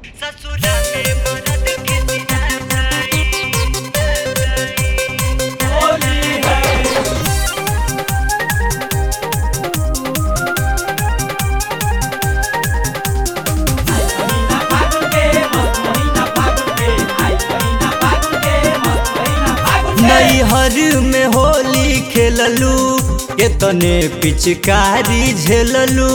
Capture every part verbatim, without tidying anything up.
ससुरा में मरद किसिया जाई होली है नैहर में होली खेललू केतने पिचकारी झेललू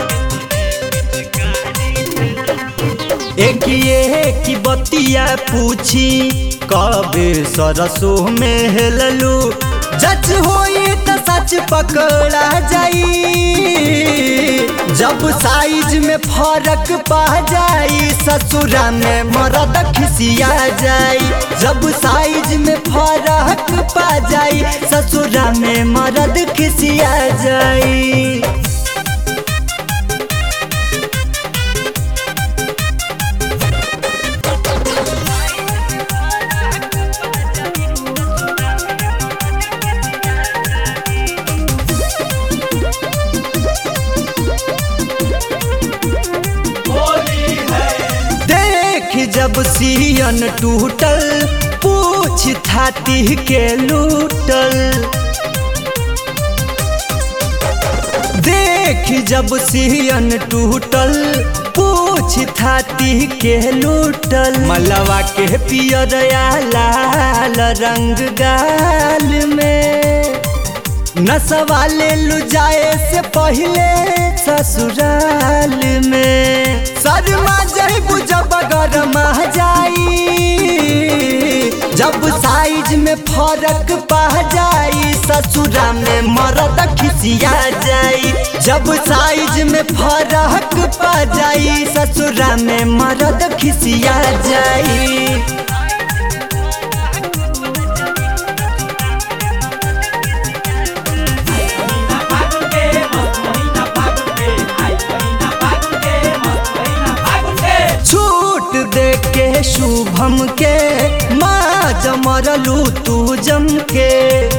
एक की बतिया पूछी कबे सरसों में हेललू जच होई त सच पकड़ा जाई जब साइज में फर्क पा जाई ससुरा में मरद खिसिया जाई जब साइज में फर्क पा जाई ससुरा में मरद खिसिया जाई। जब सियन टूटल पूछ थाती के लूटल देख जब सियन टूटल पूछ थाती के लूटल मलवा के पियर लाल रंग गाल में नसवा ले लू जाए से पहले ससुराल में शर्मा जब जब गरमा जाई जब साइज में फर्क पा जाई ससुरा में मरद खिसिया जाई जब साइज में फर्क पा जाई ससुरा में मरद खिसिया जाई। देख के शुभम के माँ जमरलू तू जम के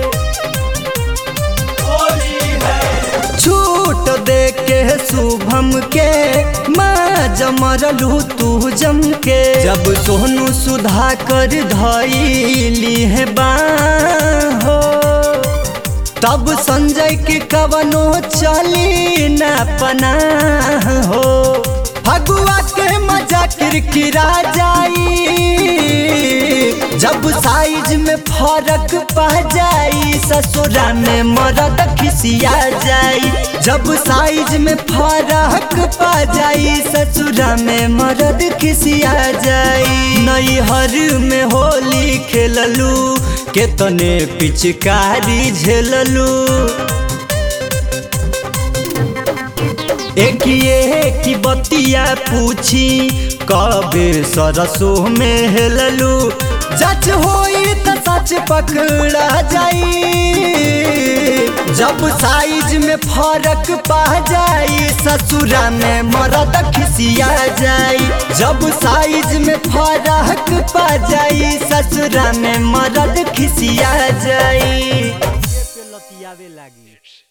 छूट देख के शुभम के माँ जमरलू तू जम के जब सोनू सुधा कर धैली है बाहो तब संजय के कवनो चली न पनाह हो फगुआ के मजा किरकिरा जाई जब साइज में फर्क पा जाई ससुरा में मरद खिसिया जाई जब साइज में फर्क पा जाई ससुरा में मरद खिसिया जाई। नैहर में होली खेललू केतने पिचकारी झेललू एक की बतिया पूछी कबे सरसों में हेललू जच होई त सच पकड़ा जाई जब साइज में फर्क पा जाई ससुरा में मरद खिसिया जाई जब साइज में फर्क पा जाई ससुरा में मरद खिसिया जाई। लतियावे लागी।